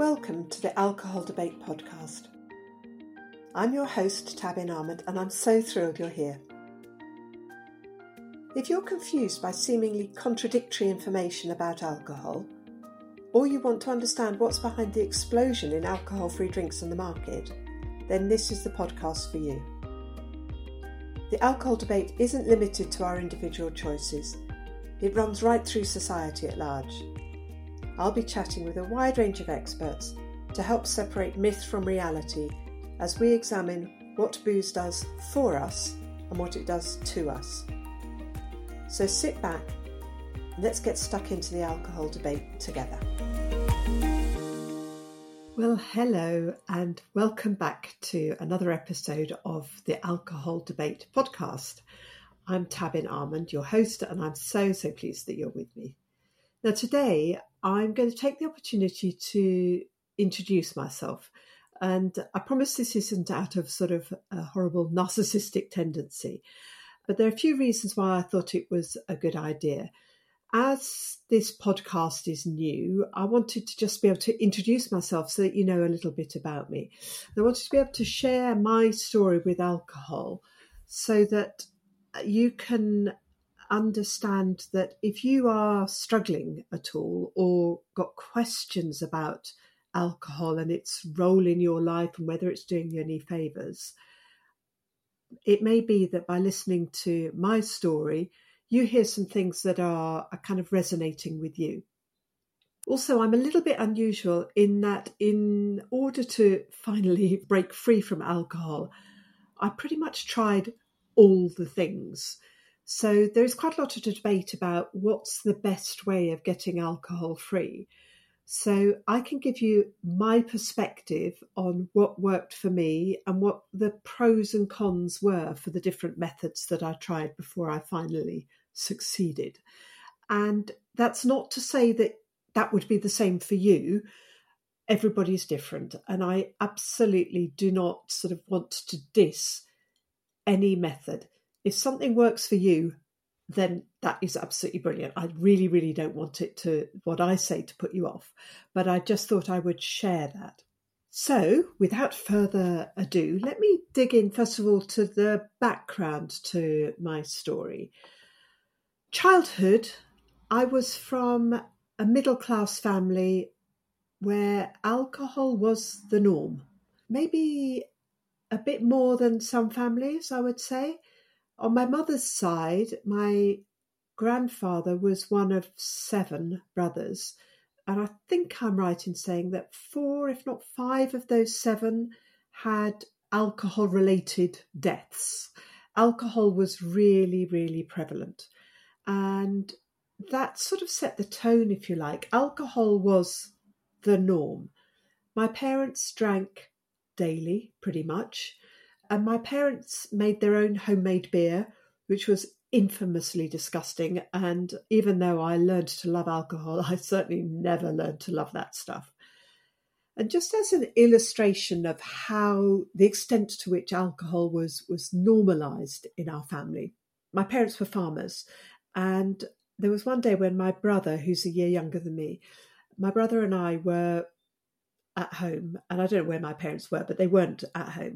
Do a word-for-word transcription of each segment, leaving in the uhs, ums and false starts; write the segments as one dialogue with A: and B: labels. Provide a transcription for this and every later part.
A: Welcome to the Alcohol Debate podcast. I'm your host, Tabin Ahmed, and I'm so thrilled you're here. If you're confused by seemingly contradictory information about alcohol, or you want to understand what's behind the explosion in alcohol-free drinks on the market, then this is the podcast for you. The alcohol debate isn't limited to our individual choices. It runs right through society at large. I'll be chatting with a wide range of experts to help separate myth from reality as we examine what booze does for us and what it does to us. So sit back and let's get stuck into the alcohol debate together. Well, hello and welcome back to another episode of the Alcohol Debate podcast. I'm Tabin Ahmed, your host, and I'm so, so pleased that you're with me. Now today, I'm going to take the opportunity to introduce myself. And I promise this isn't out of sort of a horrible narcissistic tendency. But there are a few reasons why I thought it was a good idea. As this podcast is new, I wanted to just be able to introduce myself so that you know a little bit about me. I wanted to be able to share my story with alcohol so that you can understand that if you are struggling at all or got questions about alcohol and its role in your life and whether it's doing you any favours, it may be that by listening to my story, you hear some things that are, are kind of resonating with you. Also, I'm a little bit unusual in that in order to finally break free from alcohol, I pretty much tried all the things. So there's quite a lot of debate about what's the best way of getting alcohol free. So I can give you my perspective on what worked for me and what the pros and cons were for the different methods that I tried before I finally succeeded. And that's not to say that that would be the same for you. Everybody's different. And I absolutely do not sort of want to diss any method. If something works for you, then that is absolutely brilliant. I really, really don't want it to, what I say, to put you off. But I just thought I would share that. So, without further ado, let me dig in, first of all, to the background to my story. Childhood, I was from a middle-class family where alcohol was the norm. Maybe a bit more than some families, I would say. On my mother's side, my grandfather was one of seven brothers. And I think I'm right in saying that four, if not five of those seven had alcohol-related deaths. Alcohol was really, really prevalent. And that sort of set the tone, if you like. Alcohol was the norm. My parents drank daily, pretty much. And my parents made their own homemade beer, which was infamously disgusting. And even though I learned to love alcohol, I certainly never learned to love that stuff. And just as an illustration of how the extent to which alcohol was, was normalised in our family, my parents were farmers. And there was one day when my brother, who's a year younger than me, my brother and I were at home. And I don't know where my parents were, but they weren't at home.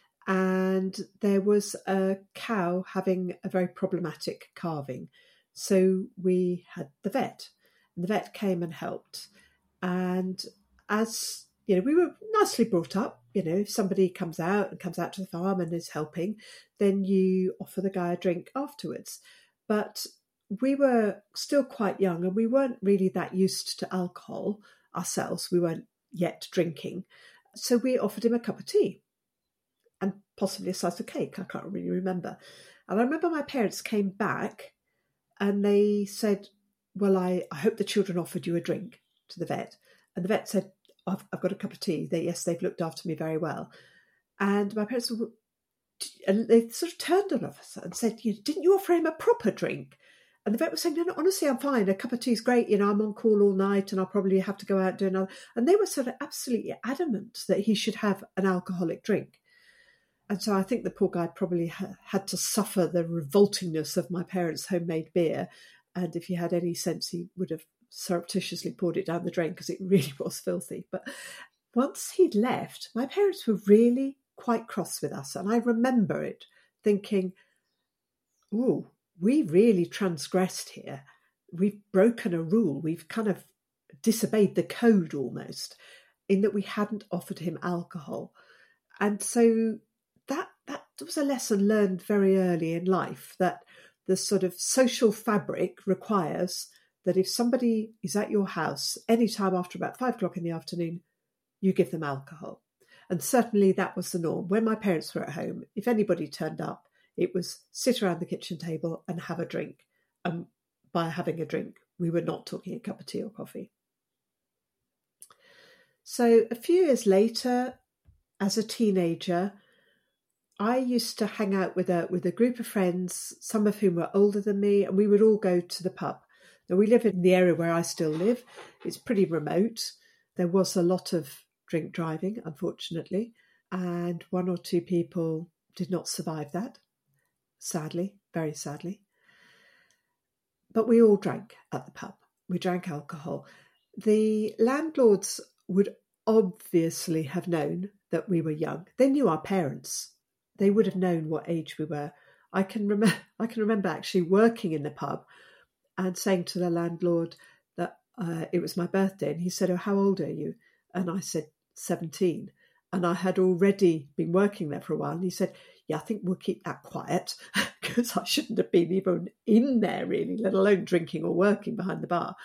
A: And there was a cow having a very problematic calving. So we had the vet. And the vet came and helped. And as, you know, we were nicely brought up. You know, if somebody comes out and comes out to the farm and is helping, then you offer the guy a drink afterwards. But we were still quite young and we weren't really that used to alcohol ourselves. We weren't yet drinking. So we offered him a cup of tea. And possibly a slice of cake, I can't really remember. And I remember my parents came back and they said, well, I, I hope the children offered you a drink, to the vet. And the vet said, I've, I've got a cup of tea. They, yes, they've looked after me very well. And my parents, were, and they sort of turned on us and said, didn't you offer him a proper drink? And the vet was saying, no, no, honestly, I'm fine. A cup of tea is great. You know, I'm on call all night and I'll probably have to go out and do another. And they were sort of absolutely adamant that he should have an alcoholic drink. And so I think the poor guy probably ha- had to suffer the revoltingness of my parents' homemade beer. And if he had any sense, he would have surreptitiously poured it down the drain because it really was filthy. But once he'd left, my parents were really quite cross with us. And I remember it thinking, oh, we really transgressed here. We've broken a rule. We've kind of disobeyed the code almost, in that we hadn't offered him alcohol. And so that that was a lesson learned very early in life, that the sort of social fabric requires that if somebody is at your house any time after about five o'clock in the afternoon, you give them alcohol. And certainly that was the norm. When my parents were at home, if anybody turned up, it was sit around the kitchen table and have a drink. And by having a drink, we were not talking a cup of tea or coffee. So a few years later, as a teenager, I used to hang out with a with a group of friends, some of whom were older than me, and we would all go to the pub. Now, we live in the area where I still live. It's pretty remote. There was a lot of drink driving, unfortunately, and one or two people did not survive that, sadly, very sadly. But we all drank at the pub. We drank alcohol. The landlords would obviously have known that we were young. They knew our parents. They would have known what age we were. I can remember I can remember actually working in the pub and saying to the landlord that uh, it was my birthday, and he said, "Oh, how old are you?" And I said, seventeen. And I had already been working there for a while. And he said, "Yeah, I think we'll keep that quiet," because I shouldn't have been even in there really, let alone drinking or working behind the bar.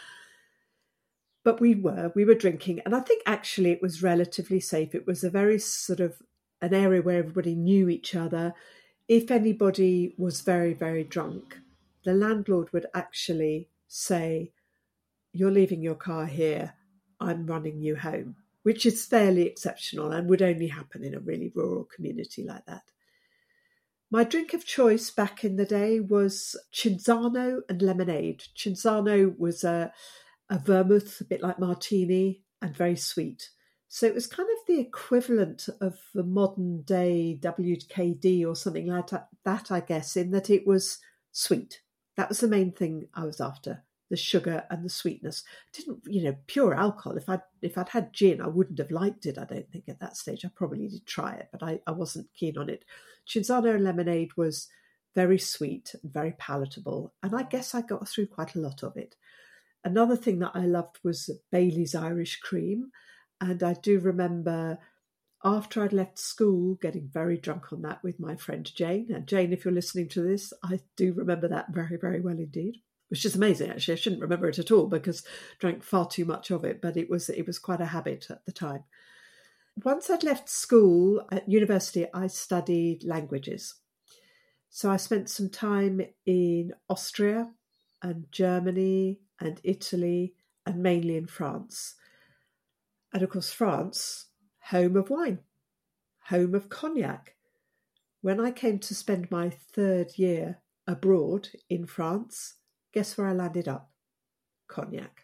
A: But we were, we were drinking. And I think actually it was relatively safe. It was a very sort of an area where everybody knew each other. If anybody was very, very drunk, the landlord would actually say, "You're leaving your car here, I'm running you home," which is fairly exceptional and would only happen in a really rural community like that. My drink of choice back in the day was Cinzano and lemonade. Cinzano was a, a vermouth, a bit like martini, and very sweet. So it was kind of the equivalent of the modern day W K D or something like that, I guess, in that it was sweet. That was the main thing I was after, the sugar and the sweetness. Didn't, you know, pure alcohol. If I'd, if I'd had gin, I wouldn't have liked it, I don't think, at that stage. I probably did try it, but I, I wasn't keen on it. Cinzano and lemonade was very sweet and very palatable, and I guess I got through quite a lot of it. Another thing that I loved was Bailey's Irish Cream, and I do remember after I'd left school getting very drunk on that with my friend Jane. And Jane, if you're listening to this, I do remember that very, very well indeed. Which is amazing, actually. I shouldn't remember it at all because I drank far too much of it, but it was it was quite a habit at the time. Once I'd left school, at university, I studied languages. So I spent some time in Austria and Germany and Italy and mainly in France. And of course, France, home of wine, home of cognac. When I came to spend my third year abroad in France, guess where I landed up? Cognac.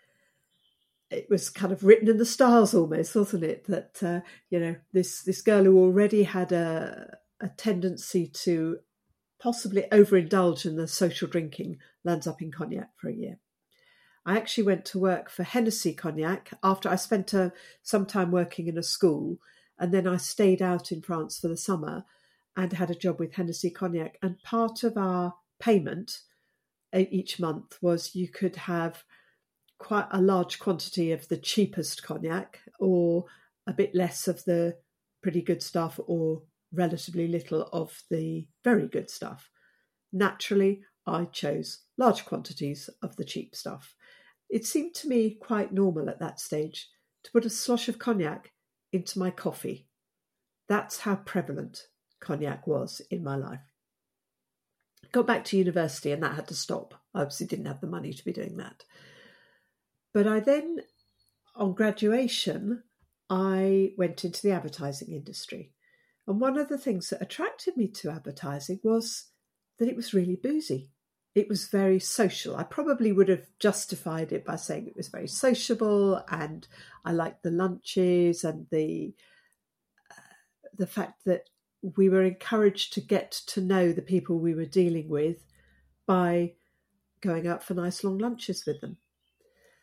A: It was kind of written in the stars almost, wasn't it? That, uh, you know, this, this girl who already had a, a tendency to possibly overindulge in the social drinking lands up in cognac for a year. I actually went to work for Hennessy Cognac after I spent uh, some time working in a school, and then I stayed out in France for the summer and had a job with Hennessy Cognac. And part of our payment each month was you could have quite a large quantity of the cheapest cognac or a bit less of the pretty good stuff or relatively little of the very good stuff. Naturally, I chose large quantities of the cheap stuff. It seemed to me quite normal at that stage to put a slosh of cognac into my coffee. That's how prevalent cognac was in my life. Got back to university and that had to stop. I obviously didn't have the money to be doing that. But I then, on graduation, I went into the advertising industry. And one of the things that attracted me to advertising was that it was really boozy. It was very social. I probably would have justified it by saying it was very sociable and I liked the lunches and the uh, the fact that we were encouraged to get to know the people we were dealing with by going out for nice long lunches with them.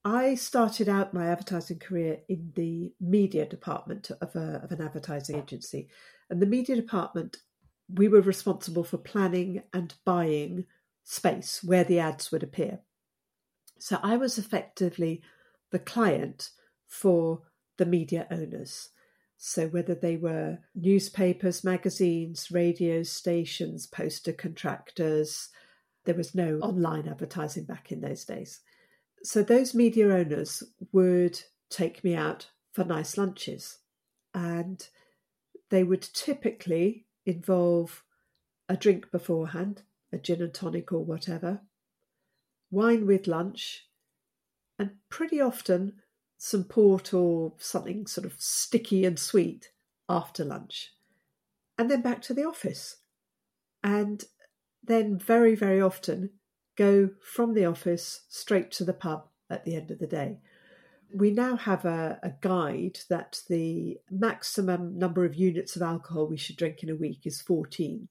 A: I started out my advertising career in the media department of, a, of an advertising agency. And the media department, we were responsible for planning and buying space where the ads would appear. So I was effectively the client for the media owners. So whether they were newspapers, magazines, radio stations, poster contractors, there was no online advertising back in those days. So those media owners would take me out for nice lunches, and they would typically involve a drink beforehand, a gin and tonic or whatever, wine with lunch, and pretty often some port or something sort of sticky and sweet after lunch, and then back to the office. And then very, very often go from the office straight to the pub at the end of the day. We now have a, a guide that the maximum number of units of alcohol we should drink in a week is fourteen.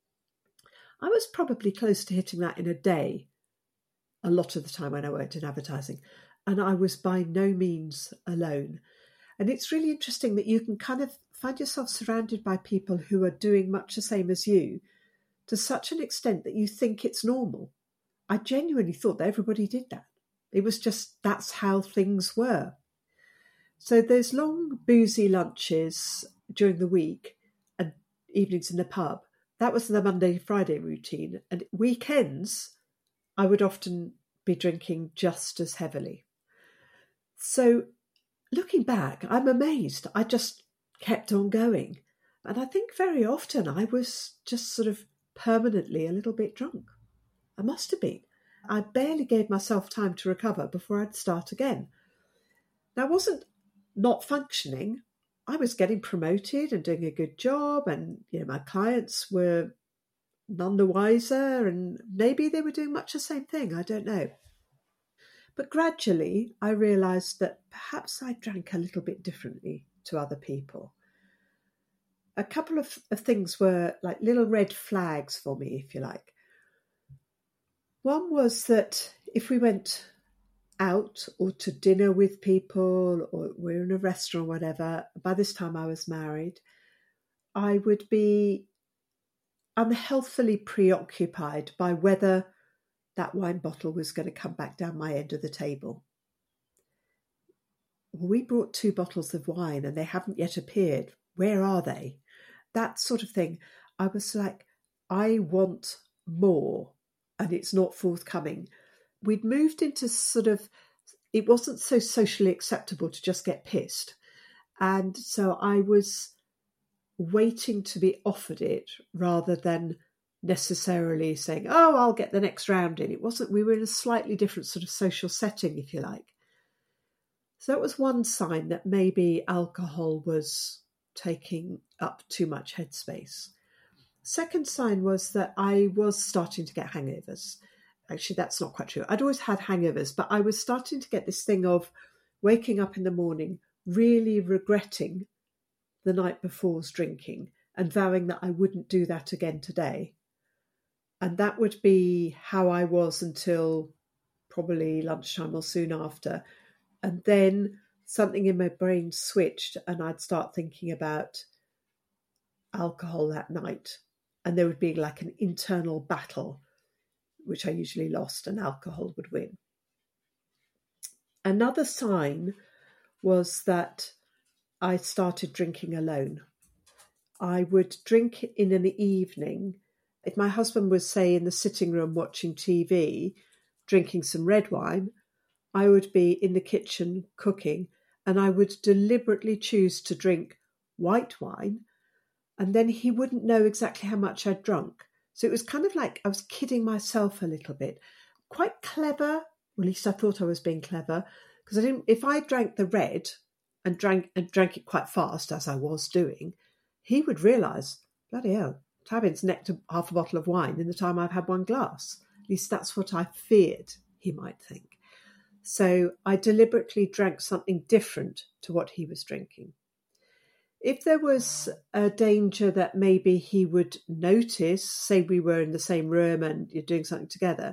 A: I was probably close to hitting that in a day a lot of the time when I worked in advertising, and I was by no means alone. And it's really interesting that you can kind of find yourself surrounded by people who are doing much the same as you to such an extent that you think it's normal. I genuinely thought that everybody did that. It was just, that's how things were. So those long boozy lunches during the week and evenings in the pub, that was the Monday, Friday routine. And weekends, I would often be drinking just as heavily. So looking back, I'm amazed. I just kept on going. And I think very often I was just sort of permanently a little bit drunk. I must have been. I barely gave myself time to recover before I'd start again. Now, I wasn't not functioning. I was getting promoted and doing a good job, and you know, my clients were none the wiser, and maybe they were doing much the same thing. I don't know. But gradually, I realised that perhaps I drank a little bit differently to other people. A couple of, of things were like little red flags for me, if you like. One was that if we went out or to dinner with people or we're in a restaurant or whatever, by this time I was married, I would be unhealthily preoccupied by whether that wine bottle was going to come back down my end of the table. Well, we brought two bottles of wine and they haven't yet appeared. Where are they? That sort of thing. I was like, I want more, and it's not forthcoming. We'd moved into sort of, it wasn't so socially acceptable to just get pissed. And so I was waiting to be offered it rather than necessarily saying, oh, I'll get the next round in. It wasn't, we were in a slightly different sort of social setting, if you like. So that was one sign that maybe alcohol was taking up too much headspace. Second sign was that I was starting to get hangovers. Actually, that's not quite true. I'd always had hangovers, but I was starting to get this thing of waking up in the morning, really regretting the night before's drinking and vowing that I wouldn't do that again today. And that would be how I was until probably lunchtime or soon after. And then something in my brain switched and I'd start thinking about alcohol that night. And there would be like an internal battle, which I usually lost, and alcohol would win. Another sign was that I started drinking alone. I would drink in an evening. If my husband was, say, in the sitting room watching T V, drinking some red wine, I would be in the kitchen cooking, and I would deliberately choose to drink white wine, and then he wouldn't know exactly how much I'd drunk. So it was kind of like I was kidding myself a little bit. Quite clever, or at least I thought I was being clever, because I didn't. If I drank the red and drank and drank it quite fast, as I was doing, he would realise, bloody hell, Tabby's necked half a bottle of wine in the time I've had one glass. At least that's what I feared he might think. So I deliberately drank something different to what he was drinking. If there was a danger that maybe he would notice, say we were in the same room and you're doing something together,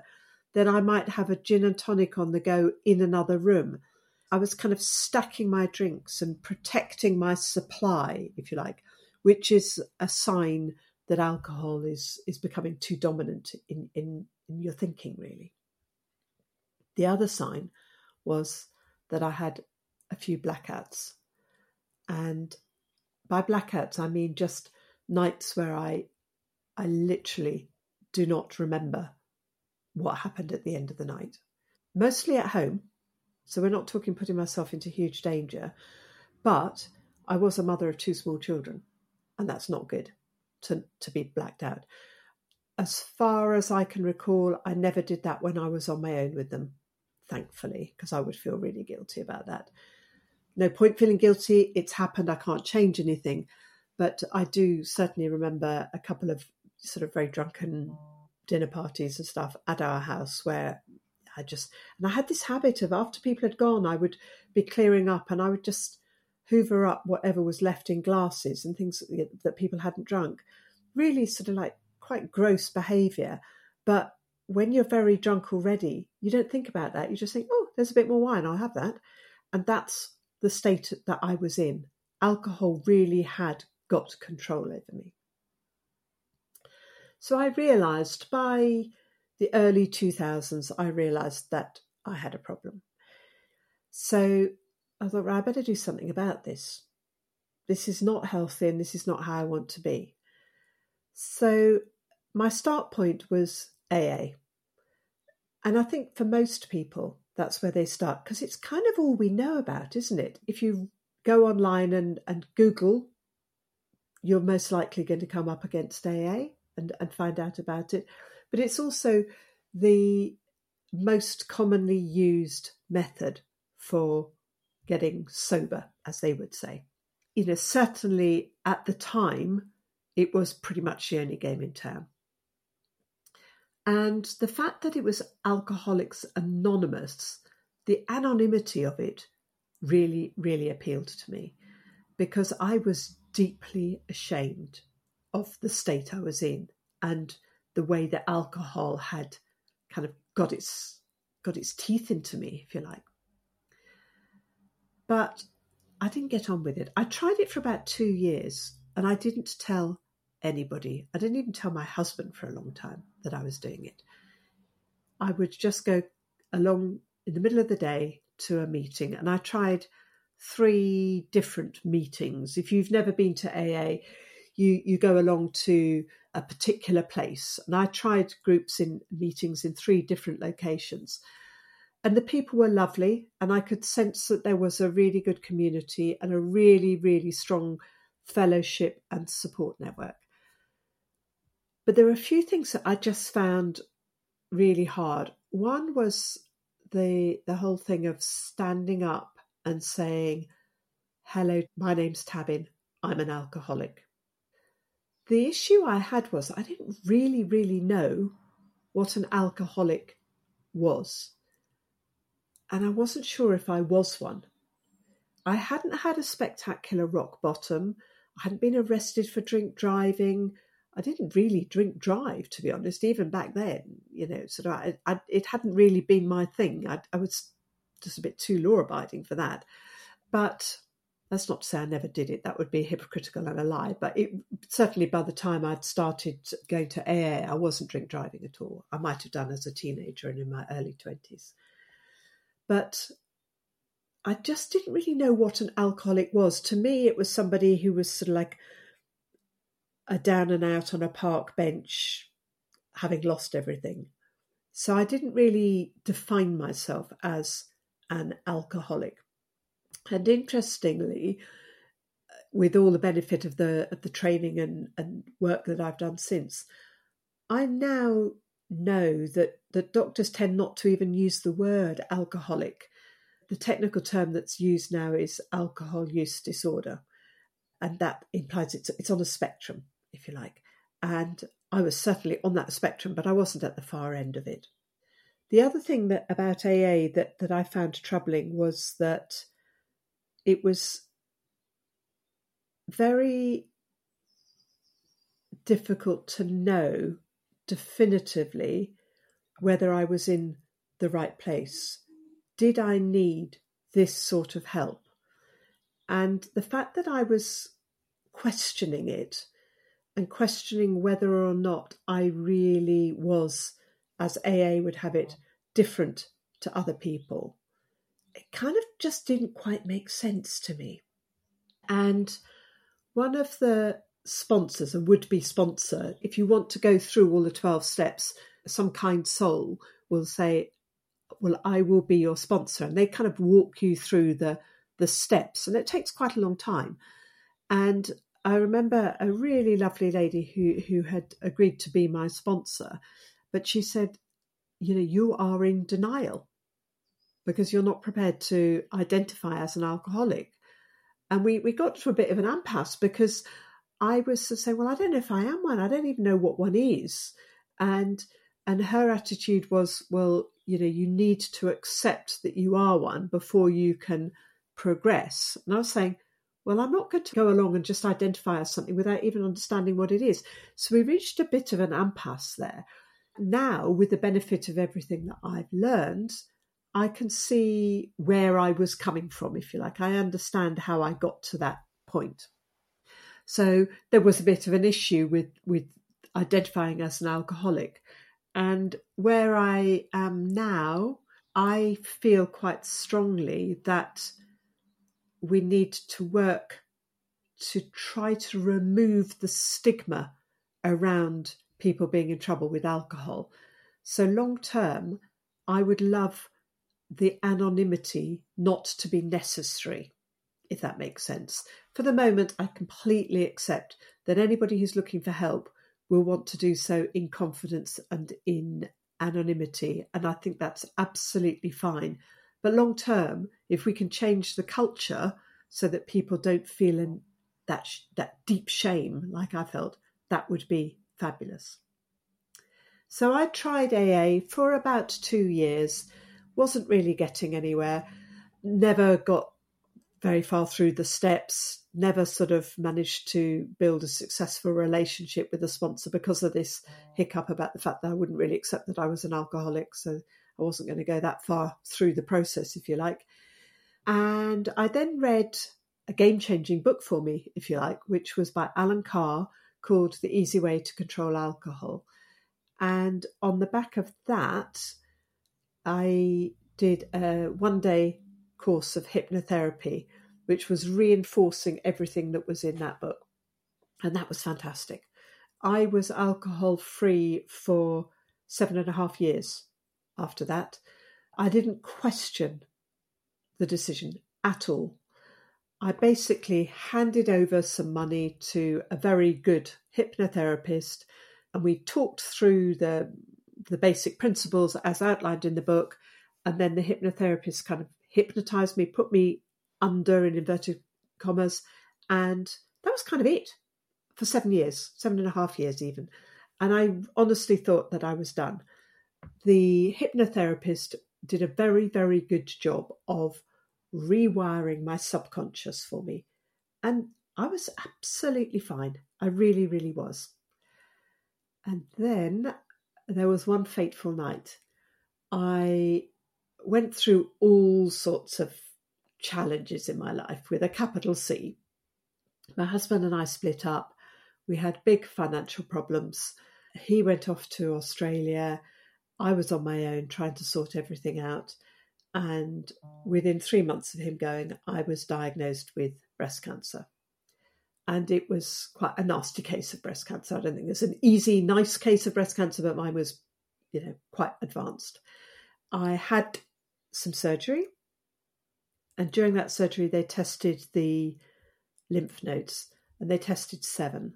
A: then I might have a gin and tonic on the go in another room. I was kind of stacking my drinks and protecting my supply, if you like, which is a sign that alcohol is, is becoming too dominant in, in, in your thinking, really. The other sign was that I had a few blackouts. And by blackouts, I mean just nights where I, I literally do not remember what happened at the end of the night. Mostly at home. So we're not talking putting myself into huge danger. But I was a mother of two small children. And that's not good to, to be blacked out. As far as I can recall, I never did that when I was on my own with them, thankfully, because I would feel really guilty about that. No point feeling guilty. It's happened. I can't change anything. But I do certainly remember a couple of sort of very drunken dinner parties and stuff at our house where I just, and I had this habit of after people had gone, I would be clearing up and I would just hoover up whatever was left in glasses and things that people hadn't drunk. Really sort of like quite gross behaviour. But when you're very drunk already, you don't think about that. You just think, oh, there's a bit more wine, I'll have that. And that's the state that I was in. Alcohol really had got control over me. So I realised by the early two thousands, I realised that I had a problem. So I thought, well, I better do something about this. This is not healthy and this is not how I want to be. So my start point was A A. And I think for most people, that's where they start, because it's kind of all we know about, isn't it? If you go online and, and Google, you're most likely going to come up against A A and, and find out about it. But it's also the most commonly used method for getting sober, as they would say. You know, certainly at the time, it was pretty much the only game in town. And the fact that it was Alcoholics Anonymous, the anonymity of it really, really appealed to me because I was deeply ashamed of the state I was in and the way that alcohol had kind of got its got its teeth into me, if you like. But I didn't get on with it. I tried it for about two years and I didn't tell anybody. I didn't even tell my husband for a long time that I was doing it. I would just go along in the middle of the day to a meeting, and I tried three different meetings. If you've never been to A A, you, you go along to a particular place. And I tried groups in meetings in three different locations. And the people were lovely, and I could sense that there was a really good community and a really, really strong fellowship and support network. But there were a few things that I just found really hard. One was the the whole thing of standing up and saying, hello, my name's Tabin, I'm an alcoholic. The issue I had was I didn't really, really know what an alcoholic was. And I wasn't sure if I was one. I hadn't had a spectacular rock bottom. I hadn't been arrested for drink driving. I didn't really drink drive, to be honest, even back then. You know, sort of, I, I, it hadn't really been my thing. I, I was just a bit too law-abiding for that. But that's not to say I never did it. That would be hypocritical and a lie. But it, certainly by the time I'd started going to A A, I wasn't drink driving at all. I might have done as a teenager and in my early twenties. But I just didn't really know what an alcoholic was. To me, it was somebody who was sort of like a down and out on a park bench, having lost everything. So I didn't really define myself as an alcoholic. And interestingly, with all the benefit of the of the training and, and work that I've done since, I now know that, that doctors tend not to even use the word alcoholic. The technical term that's used now is alcohol use disorder. And that implies it's, it's on a spectrum, if you like. And I was certainly on that spectrum, but I wasn't at the far end of it. The other thing that about A A that, that I found troubling was that it was very difficult to know definitively whether I was in the right place. Did I need this sort of help? And the fact that I was questioning it and questioning whether or not I really was, as A A would have it, different to other people, it kind of just didn't quite make sense to me. And one of the sponsors, a would-be sponsor, if you want to go through all the twelve steps, some kind soul will say, well, I will be your sponsor. And they kind of walk you through the, the steps. And it takes quite a long time. And I remember a really lovely lady who, who had agreed to be my sponsor. But she said, you know, you are in denial because you're not prepared to identify as an alcoholic. And we, we got to a bit of an impasse because I was saying, well, I don't know if I am one. I don't even know what one is. And and her attitude was, well, you know, you need to accept that you are one before you can progress. And I was saying, well, I'm not going to go along and just identify as something without even understanding what it is. So we reached a bit of an impasse there. Now, with the benefit of everything that I've learned, I can see where I was coming from, if you like. I understand how I got to that point. So there was a bit of an issue with, with identifying as an alcoholic. And where I am now, I feel quite strongly that we need to work to try to remove the stigma around people being in trouble with alcohol. So long term, I would love the anonymity not to be necessary, if that makes sense. For the moment, I completely accept that anybody who's looking for help will want to do so in confidence and in anonymity. And I think that's absolutely fine. But long term, if we can change the culture so that people don't feel in that, that deep shame like I felt, that would be fabulous. So I tried A A for about two years, wasn't really getting anywhere, never got very far through the steps, never sort of managed to build a successful relationship with a sponsor because of this hiccup about the fact that I wouldn't really accept that I was an alcoholic. So I wasn't going to go that far through the process, if you like. And I then read a game-changing book for me, if you like, which was by Alan Carr, called The Easy Way to Control Alcohol. And on the back of that, I did a one-day course of hypnotherapy, which was reinforcing everything that was in that book. And that was fantastic. I was alcohol-free for seven and a half years after that. I didn't question the decision at all. I basically handed over some money to a very good hypnotherapist, and we talked through the, the basic principles as outlined in the book. And then the hypnotherapist kind of hypnotized me, put me under in inverted commas. And that was kind of it for seven years, seven and a half years even. And I honestly thought that I was done. The hypnotherapist did a very, very good job of rewiring my subconscious for me. And I was absolutely fine. I really, really was. And then there was one fateful night. I went through all sorts of challenges in my life with a capital C. My husband and I split up. We had big financial problems. He went off to Australia. I was on my own trying to sort everything out. And within three months of him going, I was diagnosed with breast cancer. And it was quite a nasty case of breast cancer. I don't think there's an easy, nice case of breast cancer, but mine was, you know, quite advanced. I had some surgery. And during that surgery, they tested the lymph nodes, and they tested seven.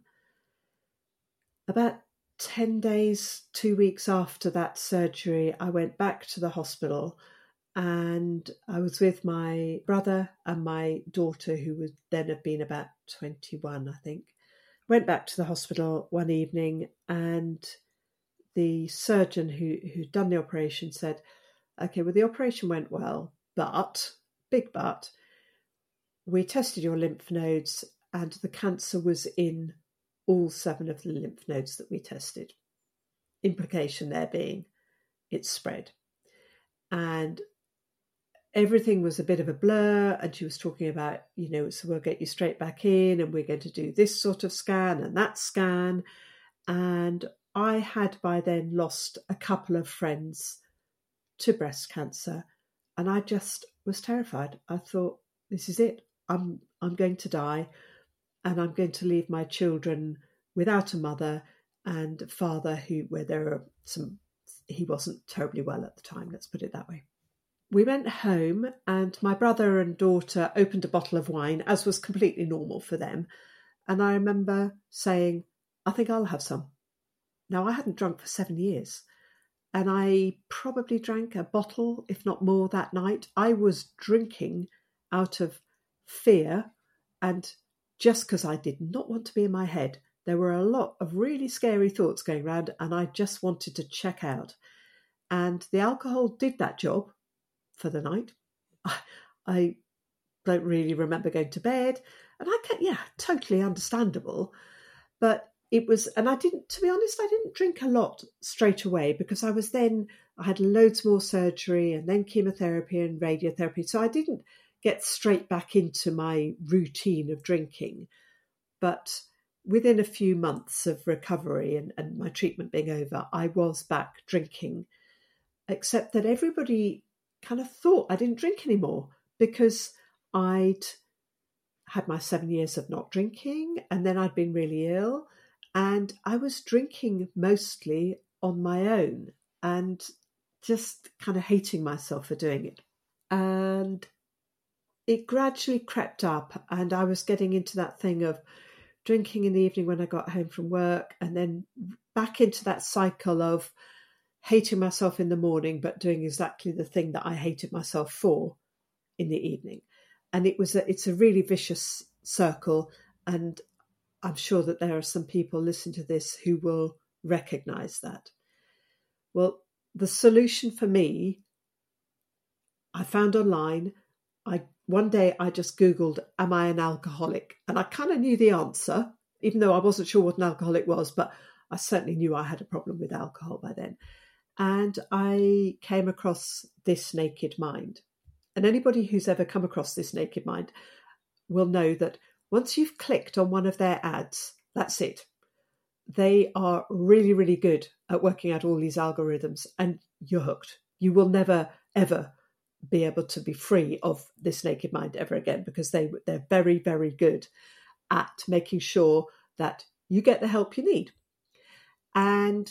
A: About ten days, two weeks after that surgery, I went back to the hospital, and I was with my brother and my daughter, who would then have been about twenty-one, I think. Went back to the hospital one evening, and the surgeon who, who'd done the operation said, okay, well, the operation went well, but, big but, we tested your lymph nodes and the cancer was in all seven of the lymph nodes that we tested. Implication there being it spread. And everything was a bit of a blur. And she was talking about, you know, so we'll get you straight back in and we're going to do this sort of scan and that scan. And I had by then lost a couple of friends to breast cancer. And I just was terrified. I thought, this is it. I'm I'm going to die, and I'm going to leave my children without a mother and a father who, where there are some, he wasn't terribly well at the time, let's put it that way. We went home and my brother and daughter opened a bottle of wine, as was completely normal for them. And I remember saying, I think I'll have some. Now, I hadn't drunk for seven years. And I probably drank a bottle, if not more, that night. I was drinking out of fear, and just because I did not want to be in my head. There were a lot of really scary thoughts going around, and I just wanted to check out. And the alcohol did that job for the night. I, I don't really remember going to bed, and I can, yeah, totally understandable. But it was, and I didn't, to be honest, I didn't drink a lot straight away because I was then, I had loads more surgery and then chemotherapy and radiotherapy. So I didn't get straight back into my routine of drinking. But within a few months of recovery and, and my treatment being over, I was back drinking, except that everybody kind of thought I didn't drink anymore because I'd had my seven years of not drinking and then I'd been really ill. And I was drinking mostly on my own and just kind of hating myself for doing it. And it gradually crept up, and I was getting into that thing of drinking in the evening when I got home from work, and then back into that cycle of hating myself in the morning, but doing exactly the thing that I hated myself for in the evening. And it was a, it's a really vicious circle. And I'm sure that there are some people listening to this who will recognise that. Well, the solution for me, I found online. I one day I just Googled, am I an alcoholic? And I kind of knew the answer, even though I wasn't sure what an alcoholic was, but I certainly knew I had a problem with alcohol by then. And I came across This Naked Mind. And anybody who's ever come across This Naked Mind will know that once you've clicked on one of their ads, that's it. They are really, really good at working out all these algorithms and you're hooked. You will never, ever be able to be free of This Naked Mind ever again because they, they're very, very good at making sure that you get the help you need. And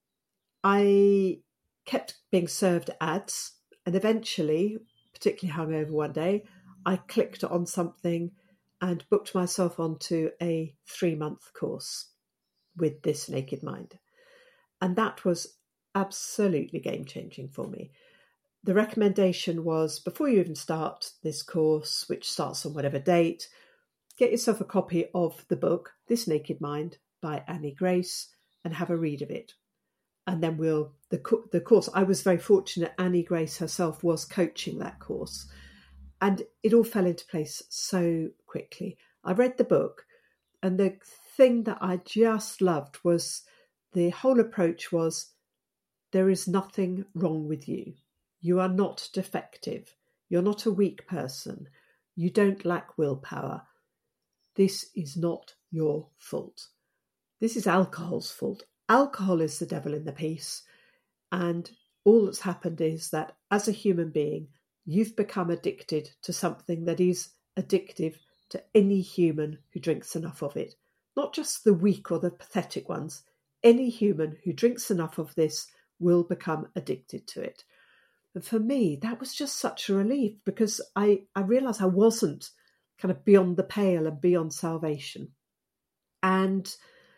A: I kept being served ads, and eventually, particularly hungover one day, I clicked on something and booked myself onto a three-month course with This Naked Mind. And that was absolutely game-changing for me. The recommendation was, before you even start this course, which starts on whatever date, get yourself a copy of the book, This Naked Mind by Annie Grace, and have a read of it. And then we'll, the, the course, I was very fortunate, Annie Grace herself was coaching that course. And it all fell into place so quickly. I read the book, and the thing that I just loved was the whole approach was, there is nothing wrong with you. You are not defective. You're not a weak person. You don't lack willpower. This is not your fault. This is alcohol's fault. Alcohol is the devil in the piece. And all that's happened is that as a human being, you've become addicted to something that is addictive to any human who drinks enough of it. Not just the weak or the pathetic ones. Any human who drinks enough of this will become addicted to it. And for me, that was just such a relief because I, I realised I wasn't kind of beyond the pale and beyond salvation. And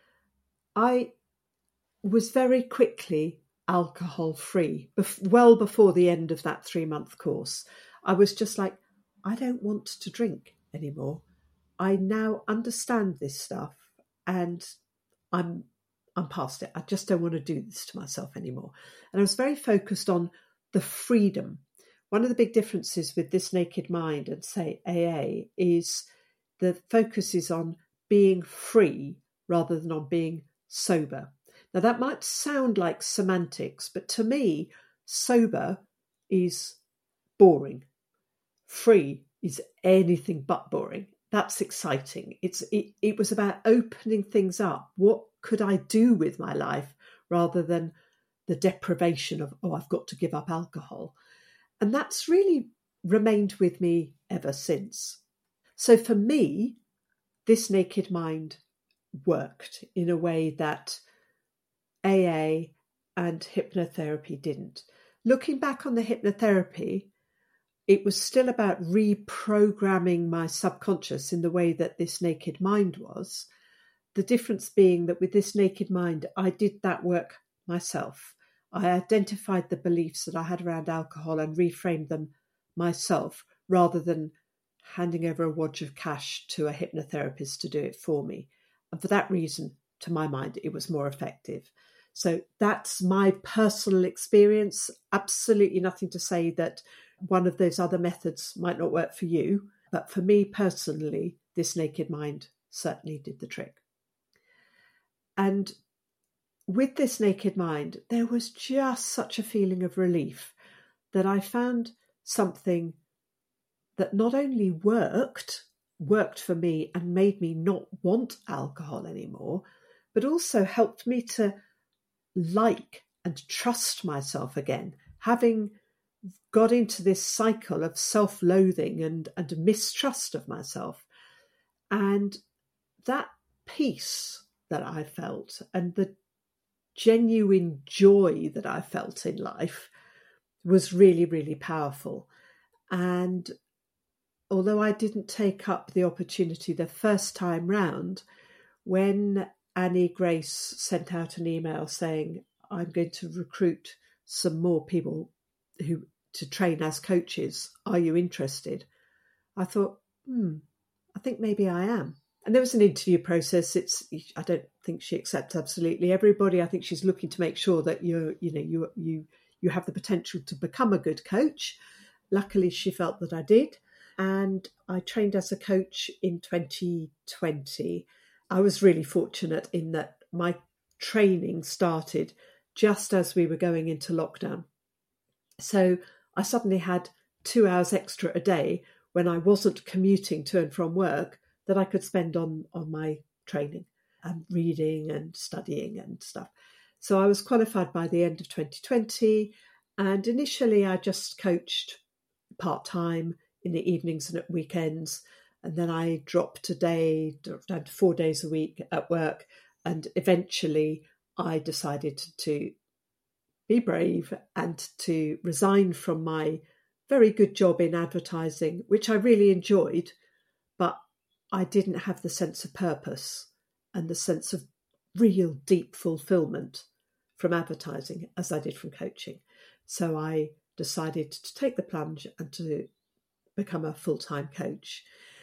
A: I was very quickly alcohol free, well before the end of that three month course. I was just like, I don't want to drink anymore. I now understand this stuff and I'm I'm past it. I just don't want to do this to myself anymore. And I was very focused on the freedom. One of the big differences with This Naked Mind and, say, A A is the focus is on being free rather than on being sober. Now, that might sound like semantics, but to me, sober is boring. Free is anything but boring. That's exciting. It's it, it was about opening things up. What could I do with my life rather than the deprivation of, oh, I've got to give up alcohol. And that's really remained with me ever since. So for me, this Naked Mind worked in a way that A A and hypnotherapy didn't. Looking back on the hypnotherapy, it was still about reprogramming my subconscious in the way that this Naked Mind was. The difference being that with this Naked Mind, I did that work myself. I identified the beliefs that I had around alcohol and reframed them myself rather than handing over a wad of cash to a hypnotherapist to do it for me. And for that reason, to my mind, it was more effective. So that's my personal experience. Absolutely nothing to say that one of those other methods might not work for you. But for me personally, this Naked Mind certainly did the trick. And with this Naked Mind, there was just such a feeling of relief that I found something that not only worked, worked for me and made me not want alcohol anymore, but also helped me to like and trust myself again, having got into this cycle of self-loathing and, and mistrust of myself. And that peace that I felt and the genuine joy that I felt in life was really, really powerful. And although I didn't take up the opportunity the first time round, when Annie Grace sent out an email saying, I'm going to recruit some more people who to train as coaches, are you interested? I thought, hmm, I think maybe I am. And there was an interview process. It's I don't think she accepts absolutely everybody. I think she's looking to make sure that you're, you know, you you you have the potential to become a good coach. Luckily, she felt that I did. And I trained as a coach in twenty twenty. I was really fortunate in that my training started just as we were going into lockdown. So I suddenly had two hours extra a day when I wasn't commuting to and from work that I could spend on, on my training and reading and studying and stuff. So I was qualified by the end of twenty twenty. And initially I just coached part-time in the evenings and at weekends. And then I dropped a day, down to four days a week at work. And eventually I decided to be brave and to resign from my very good job in advertising, which I really enjoyed, but I didn't have the sense of purpose and the sense of real deep fulfillment from advertising as I did from coaching. So I decided to take the plunge and to become a full-time coach.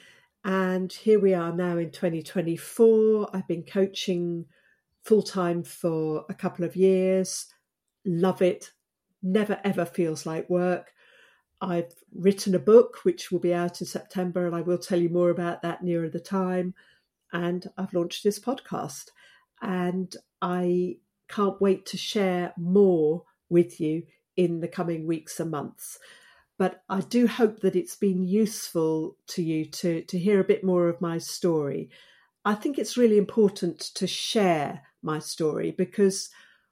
A: And here we are now in twenty twenty-four. I've been coaching full-time for a couple of years. Love it. Never ever feels like work. I've written a book which will be out in September, and I will tell you more about that nearer the time. And I've launched this podcast, and I can't wait to share more with you in the coming weeks and months. But I do hope that it's been useful to you to, to hear a bit more of my story. I think it's really important to share my story because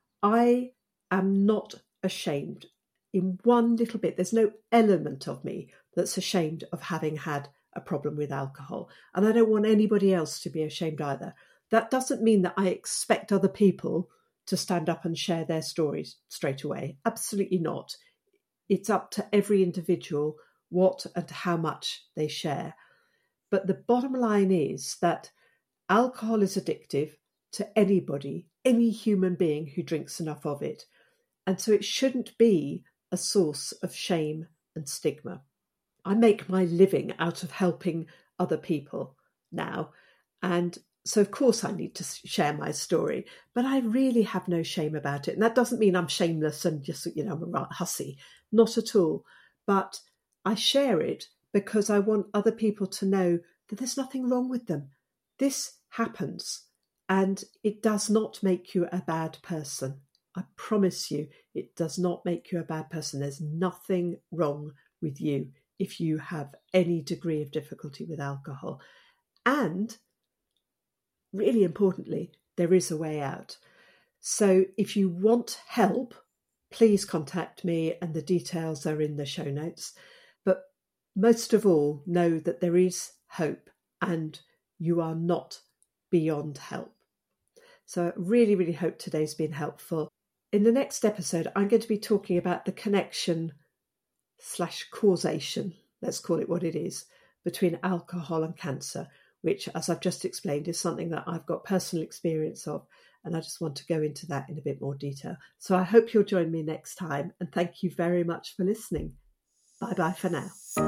A: I am not ashamed in one little bit. There's no element of me that's ashamed of having had a problem with alcohol. And I don't want anybody else to be ashamed either. That doesn't mean that I expect other people to stand up and share their stories straight away. Absolutely not. It's up to every individual what and how much they share. But the bottom line is that alcohol is addictive to anybody, any human being who drinks enough of it. And so it shouldn't be a source of shame and stigma. I make my living out of helping other people now. And so, of course, I need to share my story, but I really have no shame about it. And that doesn't mean I'm shameless and just, you know, I'm a hussy. Not at all. But I share it because I want other people to know that there's nothing wrong with them. This happens, and it does not make you a bad person. I promise you, it does not make you a bad person. There's nothing wrong with you if you have any degree of difficulty with alcohol. And really importantly, there is a way out. So if you want help, please contact me, and the details are in the show notes. But most of all, know that there is hope and you are not beyond help. So I really, really hope today's been helpful. In the next episode, I'm going to be talking about the connection slash causation, let's call it what it is, between alcohol and cancer, which, as I've just explained, is something that I've got personal experience of. And I just want to go into that in a bit more detail. So I hope you'll join me next time. And thank you very much for listening. Bye-bye for now.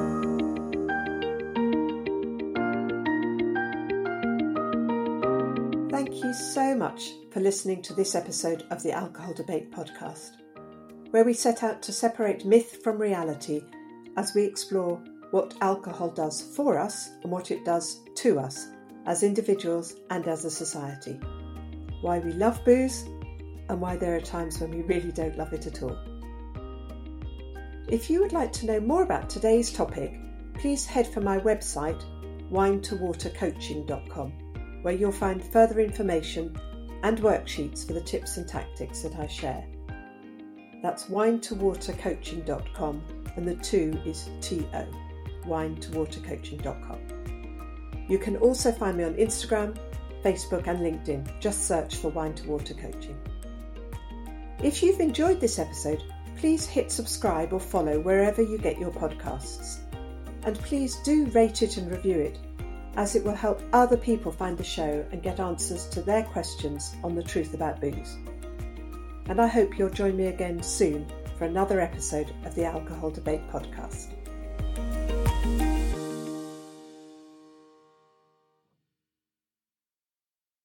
A: Thank you so much for listening to this episode of the Alcohol Debate podcast, where we set out to separate myth from reality as we explore what alcohol does for us and what it does to us as individuals and as a society. Why we love booze and why there are times when we really don't love it at all. If you would like to know more about today's topic, please head for my website, wine to water coaching dot com, where you'll find further information and worksheets for the tips and tactics that I share. That's wine to water coaching dot com, and the two is T O, wine to water coaching dot com. You can also find me on Instagram, Facebook and LinkedIn. Just search for Wine to Water Coaching. If you've enjoyed this episode, please hit subscribe or follow wherever you get your podcasts. And please do rate it and review it, as it will help other people find the show and get answers to their questions on the truth about booze. And I hope you'll join me again soon for another episode of the Alcohol Debate podcast.